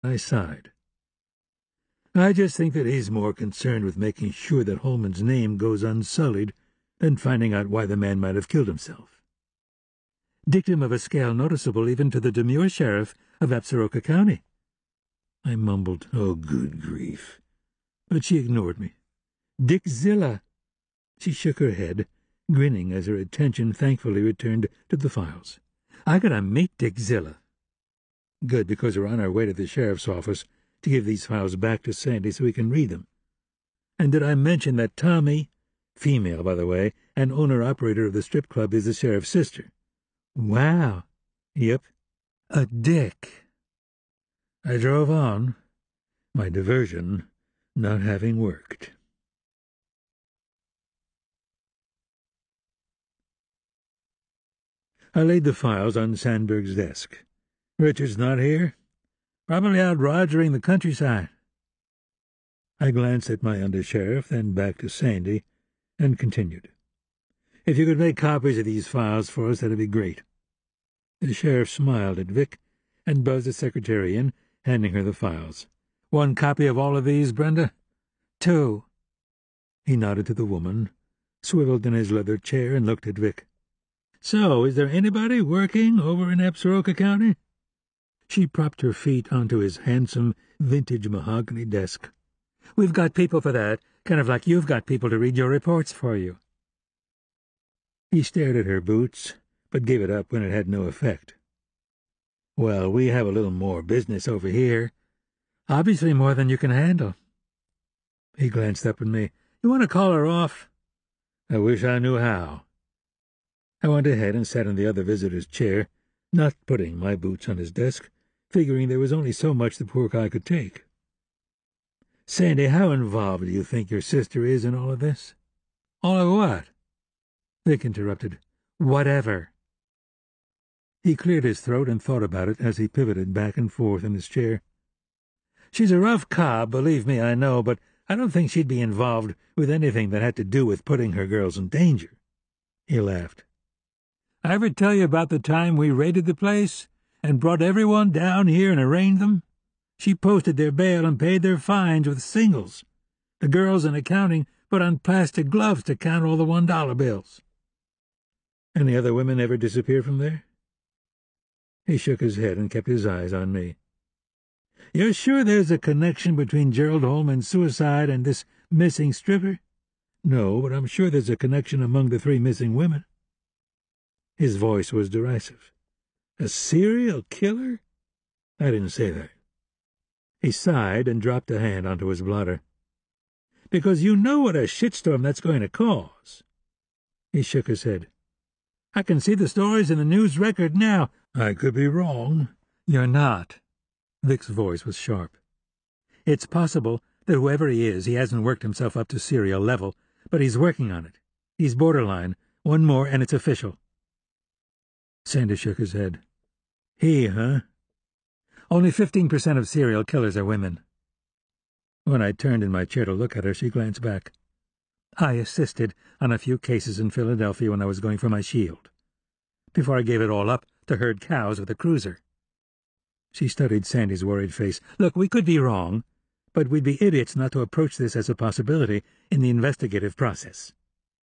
I sighed. I just think that he's more concerned with making sure that Holman's name goes unsullied than finding out why the man might have killed himself. Dictum of a scale noticeable even to the demure sheriff of Absaroka County. I mumbled, "Oh, good grief." But she ignored me. "Dick Zilla." She shook her head, grinning as her attention thankfully returned to the files. "I gotta meet Dick Zilla." Good, because we're on our way to the sheriff's office to give these files back to Sandy so we can read them. And did I mention that Tommy, female, by the way, and owner-operator of the strip club, is the sheriff's sister? Wow. Yep. A dick. I drove on, my diversion not having worked. I laid the files on Sandberg's desk. "Richard's not here? Probably out rogering the countryside." I glanced at my undersheriff, then back to Sandy, and continued. "If you could make copies of these files for us, that'd be great." The sheriff smiled at Vic and buzzed the secretary in, handing her the files. "One copy of all of these, Brenda?" "Two." He nodded to the woman, swiveled in his leather chair, and looked at Vic. "So, is there anybody working over in Absaroka County?" She propped her feet onto his handsome, vintage mahogany desk. "We've got people for that, kind of like you've got people to read your reports for you." He stared at her boots, but gave it up when it had no effect. "Well, we have a little more business over here. Obviously more than you can handle." He glanced up at me. "You want to call her off?" "I wish I knew how." I went ahead and sat in the other visitor's chair, not putting my boots on his desk, figuring there was only so much the poor guy could take. "Sandy, how involved do you think your sister is in all of this?" "All of what?" Vic interrupted. "Whatever." He cleared his throat and thought about it as he pivoted back and forth in his chair. "She's a rough cob, believe me, I know, but I don't think she'd be involved with anything that had to do with putting her girls in danger." He laughed. "I ever tell you about the time we raided the place and brought everyone down here and arraigned them? She posted their bail and paid their fines with singles. The girls in accounting put on plastic gloves to count all the $1 bills." "Any other women ever disappear from there?" He shook his head and kept his eyes on me. "You're sure there's a connection between Gerald Holman's suicide and this missing stripper?" "No, but I'm sure there's a connection among the 3 missing women." His voice was derisive. "A serial killer?" "I didn't say that." He sighed and dropped a hand onto his blotter. "Because you know what a shitstorm that's going to cause." He shook his head. "I can see the stories in the news record now." "I could be wrong." "You're not." Vic's voice was sharp. "It's possible that whoever he is, he hasn't worked himself up to serial level, but he's working on it. He's borderline. One more, and it's official." Sandy shook his head. "He, huh?" "Only 15% of serial killers are women." When I turned in my chair to look at her, she glanced back. "I assisted on a few cases in Philadelphia when I was going for my shield, before I gave it all up to herd cows with a cruiser." She studied Sandy's worried face. "Look, we could be wrong, but we'd be idiots not to approach this as a possibility in the investigative process."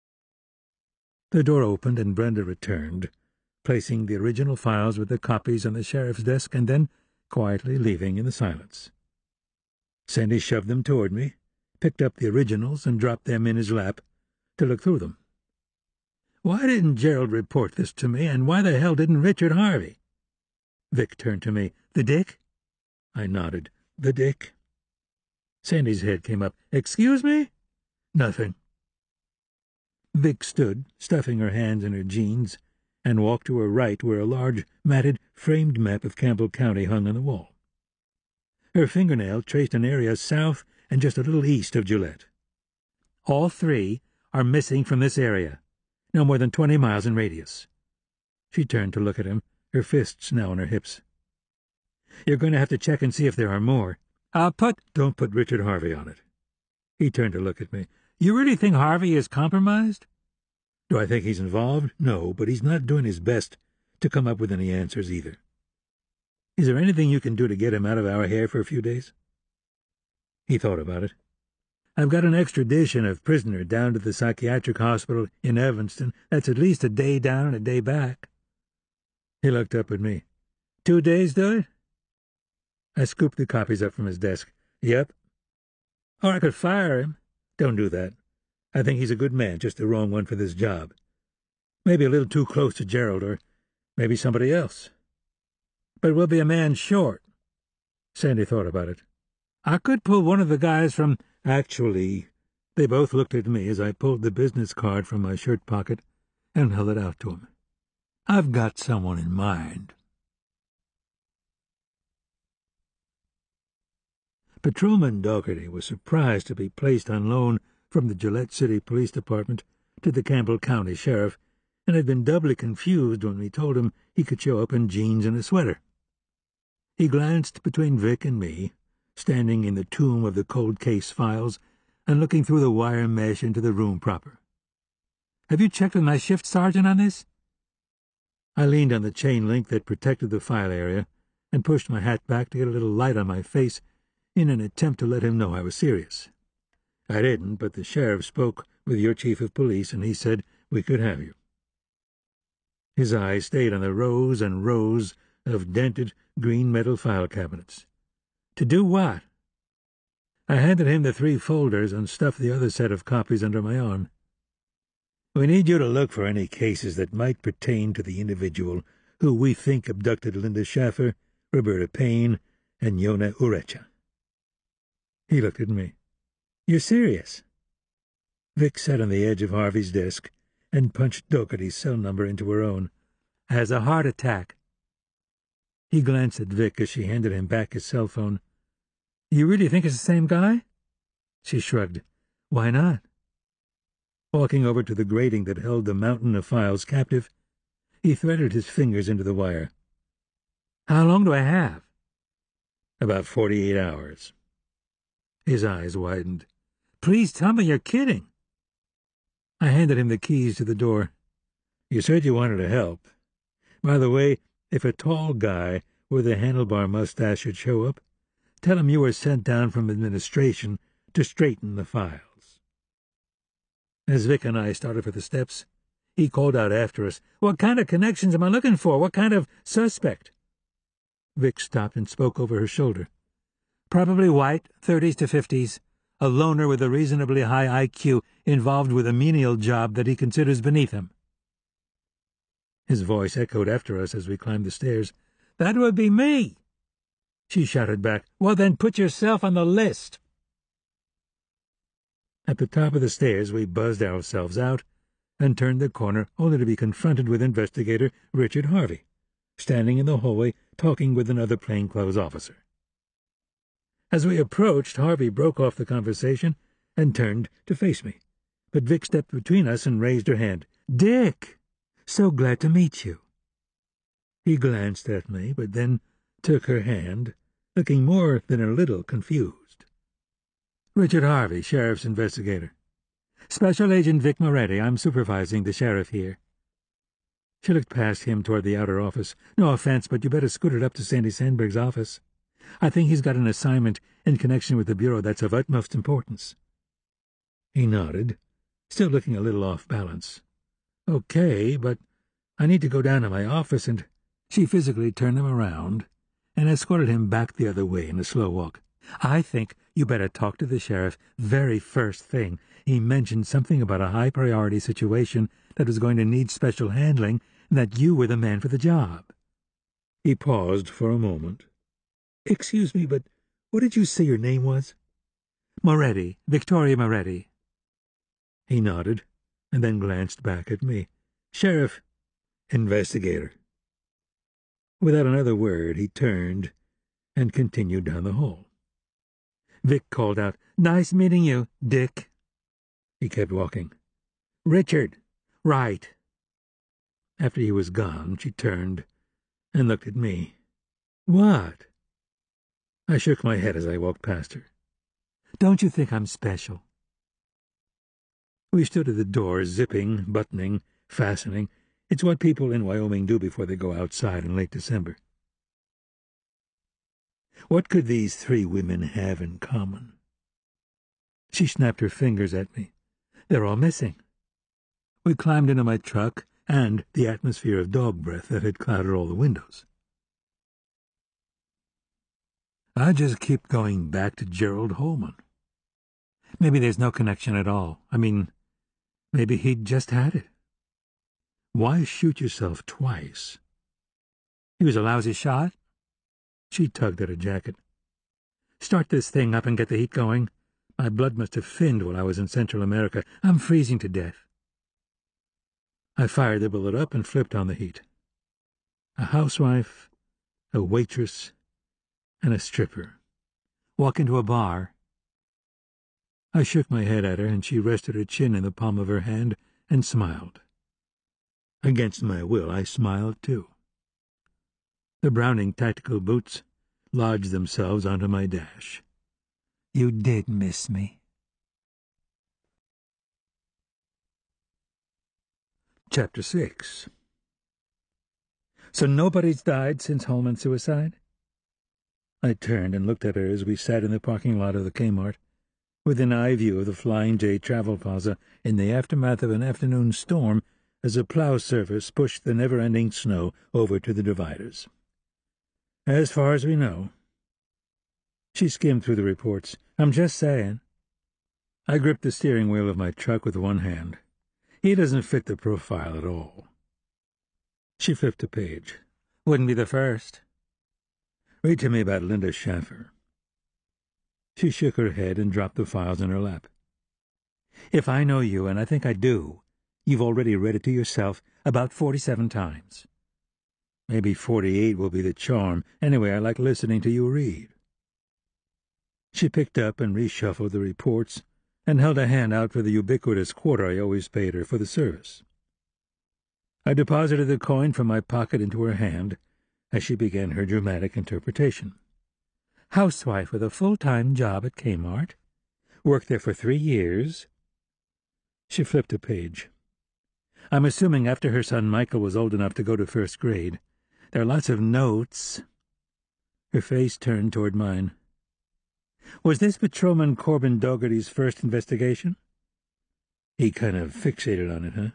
The door opened and Brenda returned, placing the original files with the copies on the sheriff's desk and then quietly leaving in the silence. Sandy shoved them toward me, picked up the originals and dropped them in his lap to look through them. "Why didn't Gerald report this to me, and why the hell didn't Richard Harvey?" Vic turned to me. "The Dick?" I nodded. "The Dick?" Sandy's head came up. "Excuse me?" "Nothing." Vic stood, stuffing her hands in her jeans, and walked to her right where a large, matted, framed map of Campbell County hung on the wall. Her fingernail traced an area south and just a little east of Gillette. "All 3 are missing from this area, no more than 20 miles in radius." She turned to look at him, her fists now on her hips. "You're going to have to check and see if there are more." Don't put Richard Harvey on it." He turned to look at me. "You really think Harvey is compromised?" "Do I think he's involved? No, but he's not doing his best to come up with any answers either." Is there anything you can do to get him out of our hair for a few days?" He thought about it. "I've got an extradition of prisoner down to the psychiatric hospital in Evanston. That's at least a day down and a day back." He looked up at me. 2 days do it?" I scooped the copies up from his desk. "Yep." "Or I could fire him." "Don't do that. I think he's a good man, just the wrong one for this job. Maybe a little too close to Gerald, or maybe somebody else." "But we'll be a man short." Sandy thought about it. "I could pull one of the guys from—" "Actually—" They both looked at me as I pulled the business card from my shirt pocket and held it out to him. "I've got someone in mind." Patrolman Dougherty was surprised to be placed on loan from the Gillette City Police Department to the Campbell County Sheriff, and had been doubly confused when we told him he could show up in jeans and a sweater. He glanced between Vic and me, standing in the tomb of the cold case files, and looking through the wire mesh into the room proper. "Have you checked with my shift sergeant on this?" I leaned on the chain link that protected the file area and pushed my hat back to get a little light on my face in an attempt to let him know I was serious. I didn't, but the sheriff spoke with your chief of police, and he said we could have you. His eyes stayed on the rows and rows of dented green metal file cabinets. "To do what?" I handed him the 3 folders and stuffed the other set of copies under my arm. "We need you to look for any cases that might pertain to the individual who we think abducted Linda Schaffer, Roberta Payne, and Yona Urecha." He looked at me. "You're serious?" Vic sat on the edge of Harvey's desk and punched Dougherty's cell number into her own. "Has a heart attack." He glanced at Vic as she handed him back his cell phone. "You really think it's the same guy?" She shrugged. "Why not?" Walking over to the grating that held the mountain of files captive, he threaded his fingers into the wire. "How long do I have?" "About 48 hours. His eyes widened. "Please tell me you're kidding." I handed him the keys to the door. "You said you wanted to help. By the way, if a tall guy with a handlebar mustache should show up, tell him you were sent down from administration to straighten the files." As Vic and I started for the steps, he called out after us, "What kind of connections am I looking for? What kind of suspect?" Vic stopped and spoke over her shoulder. "Probably white, 30s to 50s, a loner with a reasonably high IQ involved with a menial job that he considers beneath him." His voice echoed after us as we climbed the stairs. "That would be me!" She shouted back, "Well, then put yourself on the list." At the top of the stairs we buzzed ourselves out and turned the corner only to be confronted with Investigator Richard Harvey, standing in the hallway talking with another plainclothes officer. As we approached, Harvey broke off the conversation and turned to face me, but Vic stepped between us and raised her hand. "Dick! So glad to meet you." He glanced at me, but then took her hand, looking more than a little confused. "Richard Harvey, sheriff's investigator. Special Agent Vic Moretti. I'm supervising the sheriff here." She looked past him toward the outer office. "No offense, but you better scoot it up to Sandy Sandberg's office. I think he's got an assignment in connection with the Bureau that's of utmost importance." He nodded, still looking a little off balance. "Okay, but I need to go down to my office and—" She physically turned him around and escorted him back the other way in a slow walk. "I think you better talk to the sheriff very first thing. He mentioned something about a high-priority situation that was going to need special handling and that you were the man for the job." He paused for a moment. "Excuse me, but what did you say your name was?" "Moretti, Victoria Moretti." He nodded, and then glanced back at me. "Sheriff." "Investigator." Without another word, he turned and continued down the hall. Vic called out, "Nice meeting you, Dick." He kept walking. "Richard." "Right." After he was gone, she turned and looked at me. "What?" I shook my head as I walked past her. "Don't you think I'm special?" We stood at the door, zipping, buttoning, fastening. It's what people in Wyoming do before they go outside in late December. What could these three women have in common? She snapped her fingers at me. They're all missing. We climbed into my truck and the atmosphere of dog breath that had clouded all the windows. I just keep going back to Gerald Holman. Maybe there's no connection at all. I mean, maybe he'd just had it. Why shoot yourself twice? He was a lousy shot. She tugged at her jacket. Start this thing up and get the heat going. My blood must have thinned while I was in Central America. I'm freezing to death. I fired the bullet up and flipped on the heat. A housewife, a waitress, and a stripper. Walk into a bar. I shook my head at her, and she rested her chin in the palm of her hand and smiled. Against my will, I smiled too. The Browning tactical boots lodged themselves onto my dash. You did miss me. Chapter 6. So nobody's died since Holman's suicide? I turned and looked at her as we sat in the parking lot of the Kmart, within eye view of the Flying J Travel Plaza in the aftermath of an afternoon storm as a plow service pushed the never-ending snow over to the dividers. As far as we know. She skimmed through the reports. I'm just saying. I gripped the steering wheel of my truck with one hand. He doesn't fit the profile at all. She flipped a page. Wouldn't be the first. Read to me about Linda Schaffer. She shook her head and dropped the files in her lap. If I know you, and I think I do, you've already read it to yourself about 47 times. Maybe 48 will be the charm. Anyway, I like listening to you read. She picked up and reshuffled the reports and held a hand out for the ubiquitous quarter I always paid her for the service. I deposited the coin from my pocket into her hand as she began her dramatic interpretation. Housewife with a full-time job at Kmart. Worked there for 3 years. She flipped a page. I'm assuming after her son Michael was old enough to go to first grade. There are lots of notes. Her face turned toward mine. Was this Patrolman Corbin Dougherty's first investigation? He kind of fixated on it, huh?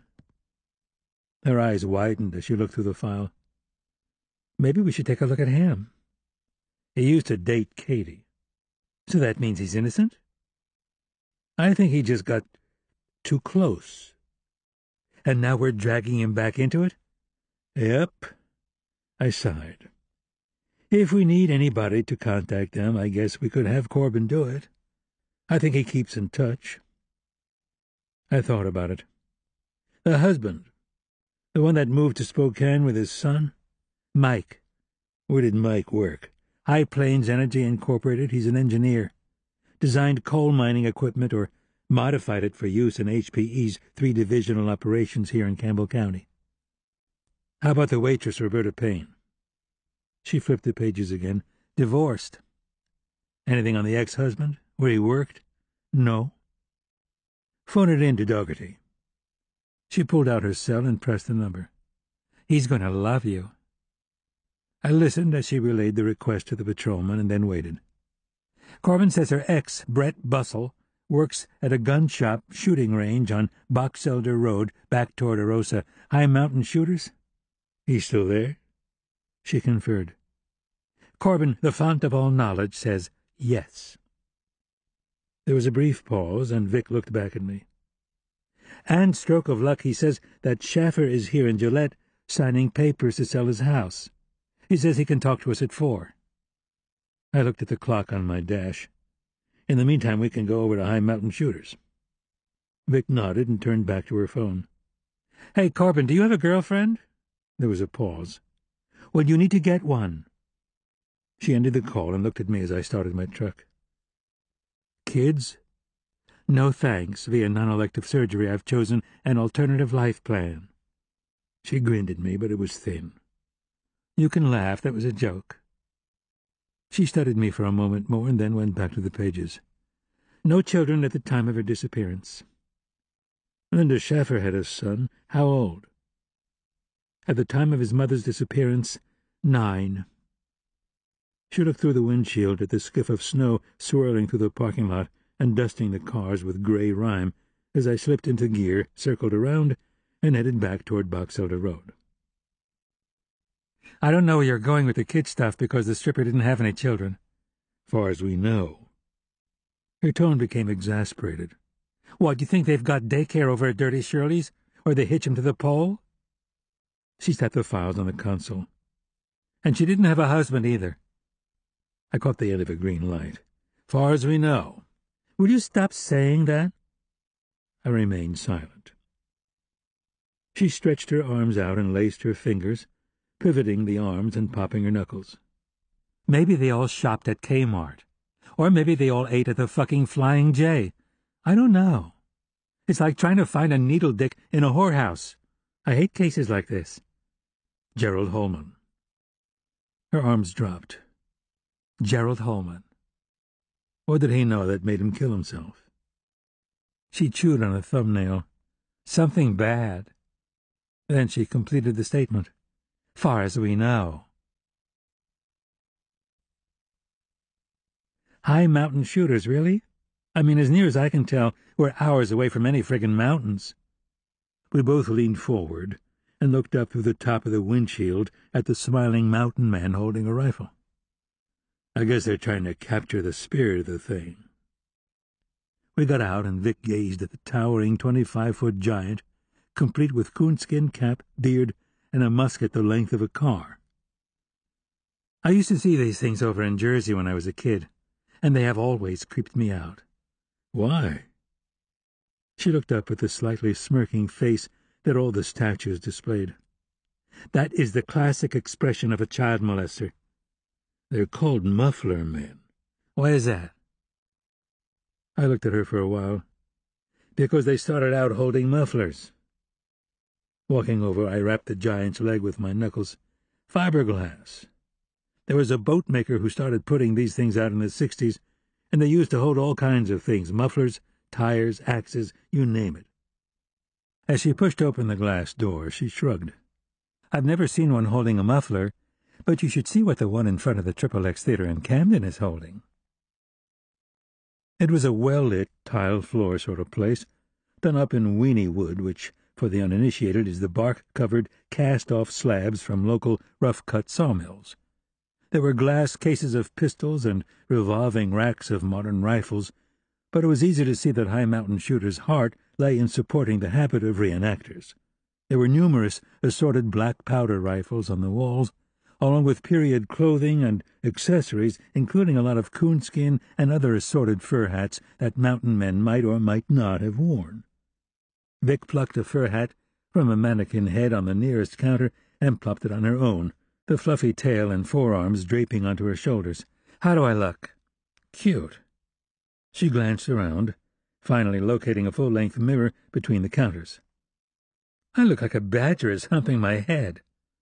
Her eyes widened as she looked through the file. Maybe we should take a look at him. He used to date Katie. So that means he's innocent? I think he just got too close. And now we're dragging him back into it? Yep. I sighed. If we need anybody to contact them, I guess we could have Corbin do it. I think he keeps in touch. I thought about it. The husband, the one that moved to Spokane with his son? Mike. Where did Mike work? High Plains Energy Incorporated. He's an engineer. Designed coal mining equipment or modified it for use in HPE's 3 divisional operations here in Campbell County. How about the waitress, Roberta Payne? She flipped the pages again. Divorced. Anything on the ex-husband? Where he worked? No. Phone it in to Dougherty. She pulled out her cell and pressed the number. He's going to love you. I listened as she relayed the request to the patrolman and then waited. Corbin says her ex, Brett Bussell, works at a gun shop shooting range on Box Elder Road back toward Arosa. High Mountain Shooters? He's still there? She conferred. Corbin, the font of all knowledge, says yes. There was a brief pause, and Vic looked back at me. And stroke of luck, he says that Schaffer is here in Gillette signing papers to sell his house. He says he can talk to us at 4. I looked at the clock on my dash. In the meantime, we can go over to High Mountain Shooters. Vic nodded and turned back to her phone. Hey, Corbin, do you have a girlfriend? There was a pause. Well, you need to get one. She ended the call and looked at me as I started my truck. Kids? No thanks. Via non-elective surgery, I've chosen an alternative life plan. She grinned at me, but it was thin. You can laugh. That was a joke. She studied me for a moment more and then went back to the pages. No children at the time of her disappearance. Linda Schaffer had a son. How old? At the time of his mother's disappearance, 9. She looked through the windshield at the skiff of snow swirling through the parking lot and dusting the cars with gray rime as I slipped into gear, circled around, and headed back toward Box Elder Road. I don't know where you're going with the kid stuff because the stripper didn't have any children. Far as we know. Her tone became exasperated. What, you think they've got daycare over at Dirty Shirley's, or they hitch him to the pole? She tapped the files on the console. And she didn't have a husband either. I caught the end of a green light. Far as we know. Will you stop saying that? I remained silent. She stretched her arms out and laced her fingers, pivoting the arms and popping her knuckles. Maybe they all shopped at Kmart. Or maybe they all ate at the fucking Flying J. I don't know. It's like trying to find a needle dick in a whorehouse. I hate cases like this. Gerald Holman. Her arms dropped. Gerald Holman. What did he know that made him kill himself? She chewed on a thumbnail. Something bad. Then she completed the statement. Far as we know. High mountain shooters, really? I mean, as near as I can tell, we're hours away from any friggin' mountains. We both leaned forward and looked up through the top of the windshield at the smiling mountain man holding a rifle. I guess they're trying to capture the spirit of the thing. We got out, and Vic gazed at the towering 25-foot giant, complete with coonskin cap, beard, and a musket the length of a car. I used to see these things over in Jersey when I was a kid, and they have always creeped me out. Why? She looked up at the slightly smirking face that all the statues displayed. That is the classic expression of a child molester. They're called muffler men. Why is that? I looked at her for a while. Because they started out holding mufflers. Walking over, I rapped the giant's leg with my knuckles. Fiberglass. There was a boat maker who started putting these things out in the 60s, and they used to hold all kinds of things, mufflers, tires, axes, you name it. As she pushed open the glass door, she shrugged. I've never seen one holding a muffler, but you should see what the one in front of the XXX Theater in Camden is holding. It was a well-lit, tile-floor sort of place, done up in weenie wood, which, for the uninitiated, is the bark-covered, cast-off slabs from local rough-cut sawmills. There were glass cases of pistols and revolving racks of modern rifles, but it was easy to see that High Mountain Shooter's heart lay in supporting the habit of reenactors. There were numerous assorted black powder rifles on the walls, along with period clothing and accessories, including a lot of coonskin and other assorted fur hats that mountain men might or might not have worn. Vic plucked a fur hat from a mannequin head on the nearest counter and plopped it on her own, the fluffy tail and forearms draping onto her shoulders. How do I look? Cute. She glanced around, finally locating a full-length mirror between the counters. I look like a badger is humping my head.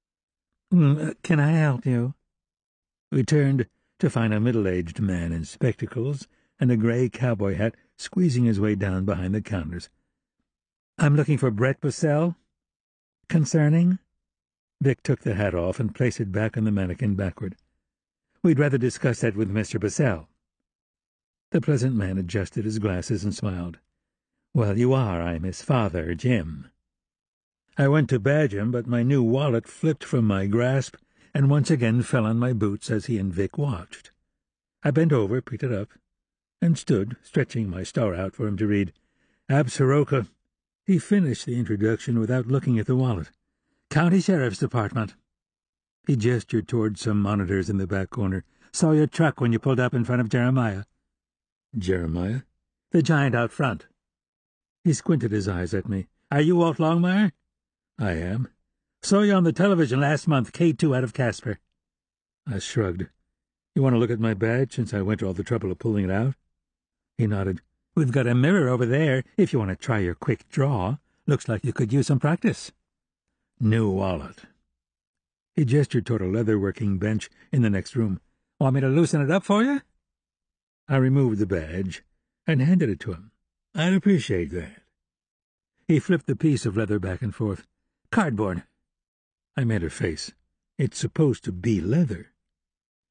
Can I help you? We turned to find a middle-aged man in spectacles and a gray cowboy hat squeezing his way down behind the counters. I'm looking for Brett Bussell. Concerning? Vic took the hat off and placed it back on the mannequin backward. We'd rather discuss that with Mr. Bussell. The pleasant man adjusted his glasses and smiled. Well, you are. I'm his father, Jim. I went to badge him, but my new wallet flipped from my grasp and once again fell on my boots as he and Vic watched. I bent over, picked it up, and stood, stretching my star out for him to read. Ab Soroka. He finished the introduction without looking at the wallet. County Sheriff's Department. He gestured toward some monitors in the back corner. Saw your truck when you pulled up in front of Jeremiah. Jeremiah? The giant out front. He squinted his eyes at me. Are you Walt Longmire? I am. Saw you on the television last month, K2 out of Casper. I shrugged. You want to look at my badge since I went to all the trouble of pulling it out? He nodded. We've got a mirror over there if you want to try your quick draw. Looks like you could use some practice. New wallet. He gestured toward a leather-working bench in the next room. Want me to loosen it up for you? I removed the badge and handed it to him. I'd appreciate that. He flipped the piece of leather back and forth. Cardboard. I made a face. It's supposed to be leather.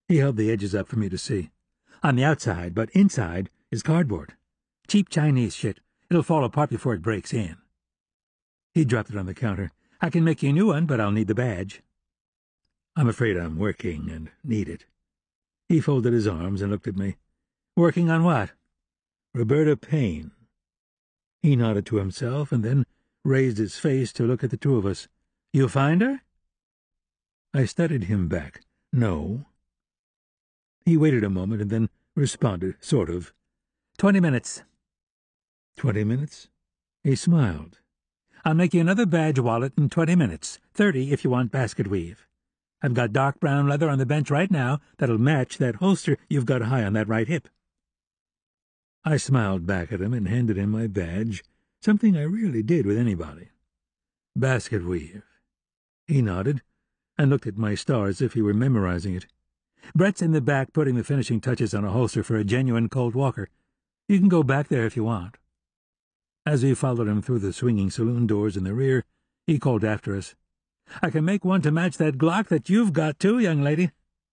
He held the edges up for me to see. "On the outside, but inside is cardboard. Cheap Chinese shit. It'll fall apart before it breaks in." He dropped it on the counter. "I can make you a new one, but I'll need the badge." "I'm afraid I'm working and need it." He folded his arms and looked at me. "Working on what?" "Roberta Payne." He nodded to himself and then raised his face to look at the two of us. "You find her?" I studied him back. "No." He waited a moment and then responded, sort of. 20 minutes. 20 minutes? He smiled. "I'll make you another badge wallet in 20 minutes. 30 if you want basket weave. I've got dark brown leather on the bench right now that'll match that holster you've got high on that right hip." I smiled back at him and handed him my badge, something I rarely did with anybody. "Basket weave." He nodded and looked at my star as if he were memorizing it. "Brett's in the back putting the finishing touches on a holster for a genuine Colt Walker. You can go back there if you want." As we followed him through the swinging saloon doors in the rear, he called after us, "I can make one to match that Glock that you've got, too, young lady."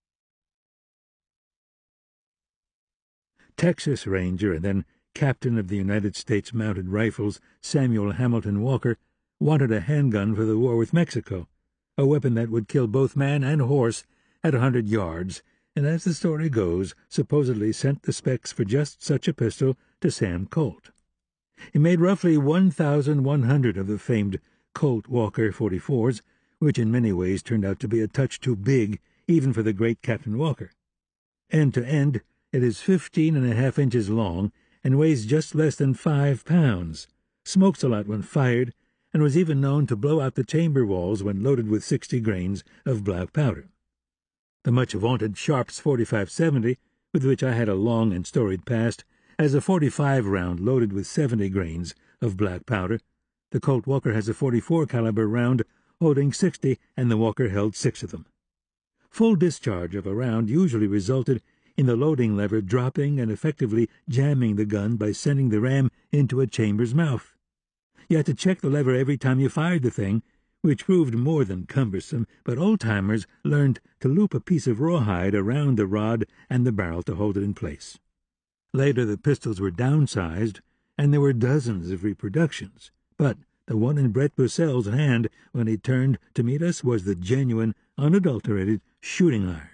Texas Ranger and then Captain of the United States Mounted Rifles Samuel Hamilton Walker wanted a handgun for the war with Mexico, a weapon that would kill both man and horse at 100 yards, and as the story goes, supposedly sent the specs for just such a pistol to Sam Colt. He made roughly 1,100 of the famed Colt Walker 44s, which in many ways turned out to be a touch too big even for the great Captain Walker. End to end, it is 15.5 inches long and weighs just less than 5 pounds, smokes a lot when fired, and was even known to blow out the chamber walls when loaded with 60 grains of black powder. The much-vaunted Sharps 45-70, with which I had a long and storied past, has a 45 round loaded with 70 grains of black powder. The Colt Walker has a 44 caliber round holding 60, and the Walker held 6 of them. Full discharge of a round usually resulted in the loading lever dropping and effectively jamming the gun by sending the ram into a chamber's mouth. You had to check the lever every time you fired the thing, which proved more than cumbersome, but old-timers learned to loop a piece of rawhide around the rod and the barrel to hold it in place. Later the pistols were downsized, and there were dozens of reproductions, but the one in Brett Bussell's hand when he turned to meet us was the genuine, unadulterated shooting iron.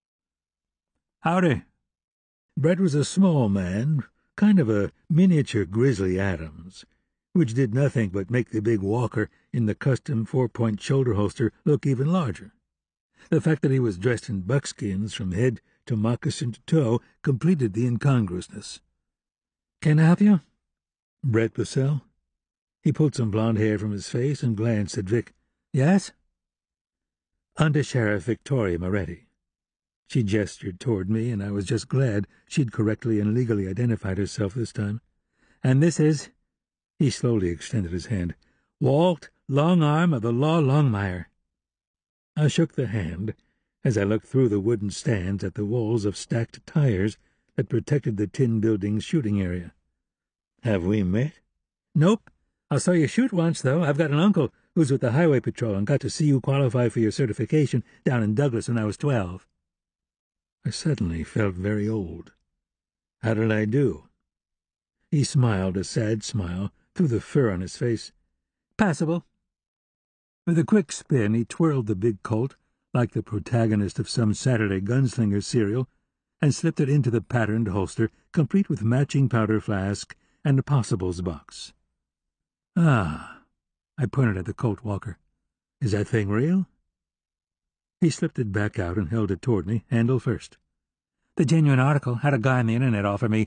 "Howdy." Brett was a small man, kind of a miniature Grizzly Adams, which did nothing but make the big Walker in the custom 4-point shoulder holster look even larger. The fact that he was dressed in buckskins from head to moccasin to toe completed the incongruousness. "Can I help you?" "Brett Bussell?" He pulled some blond hair from his face and glanced at Vic. "Yes?" "Under Sheriff Victoria Moretti." She gestured toward me, and I was just glad she'd correctly and legally identified herself this time. "And this is—" He slowly extended his hand. "Walt Longarm of the Law Longmire." I shook the hand as I looked through the wooden stands at the walls of stacked tires that protected the tin building's shooting area. "Have we met?" "Nope. I saw you shoot once, though. I've got an uncle who's with the Highway Patrol and got to see you qualify for your certification down in Douglas when I was 12. I suddenly felt very old. "How did I do?" He smiled a sad smile through the fur on his face. "Passable." With a quick spin, he twirled the big Colt, like the protagonist of some Saturday Gunslinger serial, and slipped it into the patterned holster, complete with matching powder flask and a possibles box. "Ah," I pointed at the Colt Walker. "Is that thing real?" He slipped it back out and held it toward me, handle first. "The genuine article had a guy on the internet offer me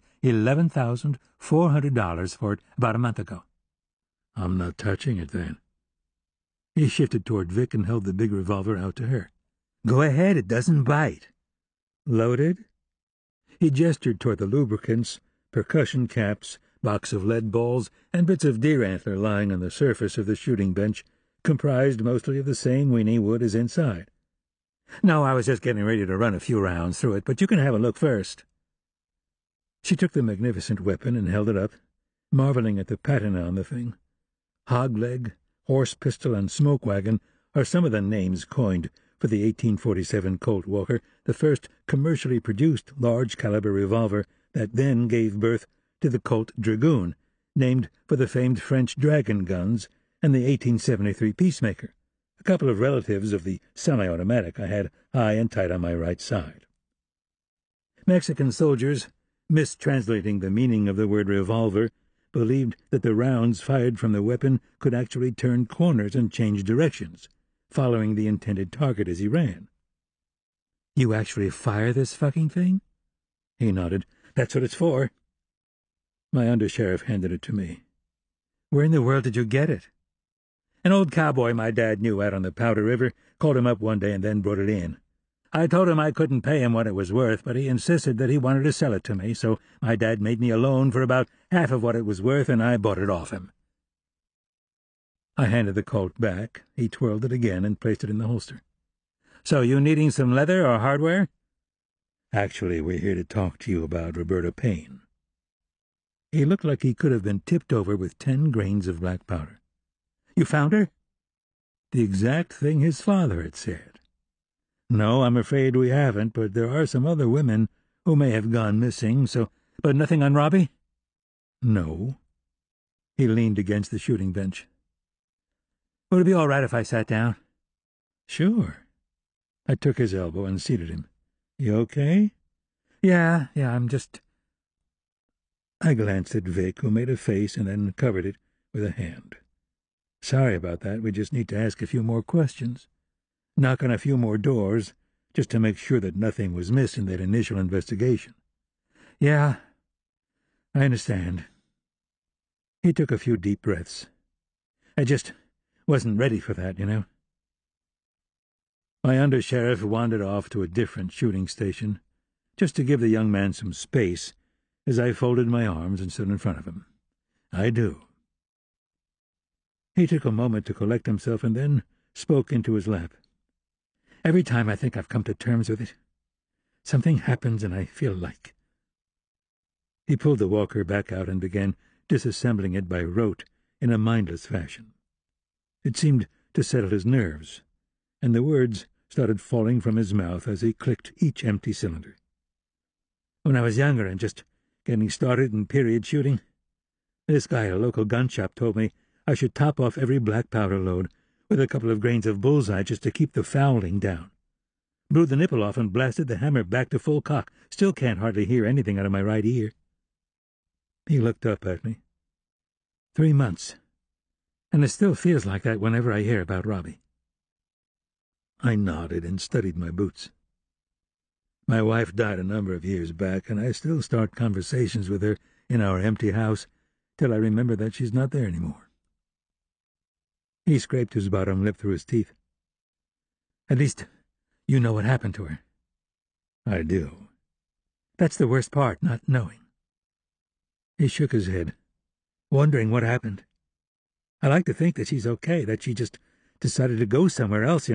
$11,400 for it about a month ago." "I'm not touching it, then." He shifted toward Vic and held the big revolver out to her. "Go ahead, it doesn't bite." "Loaded?" He gestured toward the lubricants, percussion caps, box of lead balls, and bits of deer antler lying on the surface of the shooting bench, comprised mostly of the same weenie wood as inside. "No, I was just getting ready to run a few rounds through it, but you can have a look first." She took the magnificent weapon and held it up, marveling at the patina on the thing. Hog leg, horse pistol, and smoke wagon are some of the names coined for the 1847 Colt Walker, the first commercially produced large-caliber revolver that then gave birth to the Colt Dragoon, named for the famed French Dragon guns, and the 1873 Peacemaker, a couple of relatives of the semi-automatic I had high and tight on my right side. Mexican soldiers, mistranslating the meaning of the word revolver, believed that the rounds fired from the weapon could actually turn corners and change directions, following the intended target as he ran. "You actually fire this fucking thing?" He nodded. "That's what it's for." My undersheriff handed it to me. "Where in the world did you get it?" "An old cowboy my dad knew out on the Powder River called him up one day and then brought it in. I told him I couldn't pay him what it was worth, but he insisted that he wanted to sell it to me, so my dad made me a loan for about half of what it was worth, and I bought it off him." I handed the Colt back. He twirled it again and placed it in the holster. "So you needing some leather or hardware?" "Actually, we're here to talk to you about Roberta Payne." He looked like he could have been tipped over with 10 grains of black powder. "You found her?" The exact thing his father had said. "No, I'm afraid we haven't, but there are some other women who may have gone missing, so—" "But nothing on Robbie?" "No." He leaned against the shooting bench. "Would it be all right if I sat down?" "Sure." I took his elbow and seated him. "You okay?" Yeah, I'm just—" I glanced at Vic, who made a face and then covered it with a hand. "Sorry about that. We just need to ask a few more questions. Knock on a few more doors, just to make sure that nothing was missed in that initial investigation." "Yeah, I understand." He took a few deep breaths. "I just wasn't ready for that, you know." My undersheriff wandered off to a different shooting station, just to give the young man some space, as I folded my arms and stood in front of him. "I do." He took a moment to collect himself and then spoke into his lap. "Every time I think I've come to terms with it, something happens and I feel like—" He pulled the walker back out and began disassembling it by rote in a mindless fashion. It seemed to settle his nerves, and the words started falling from his mouth as he clicked each empty cylinder. "When I was younger and just getting started in period shooting, this guy at a local gun shop told me I should top off every black powder load with a couple of grains of bullseye just to keep the fouling down. Blew the nipple off and blasted the hammer back to full cock. Still can't hardly hear anything out of my right ear." He looked up at me. 3 months. And it still feels like that whenever I hear about Robbie. I nodded and studied my boots. My wife died a number of years back, and I still start conversations with her in our empty house till I remember that she's not there anymore. He scraped his bottom lip through his teeth. "At least you know what happened to her." "I do." "That's the worst part, not knowing." He shook his head, wondering what happened. "I like to think that she's okay, that she just decided to go somewhere else,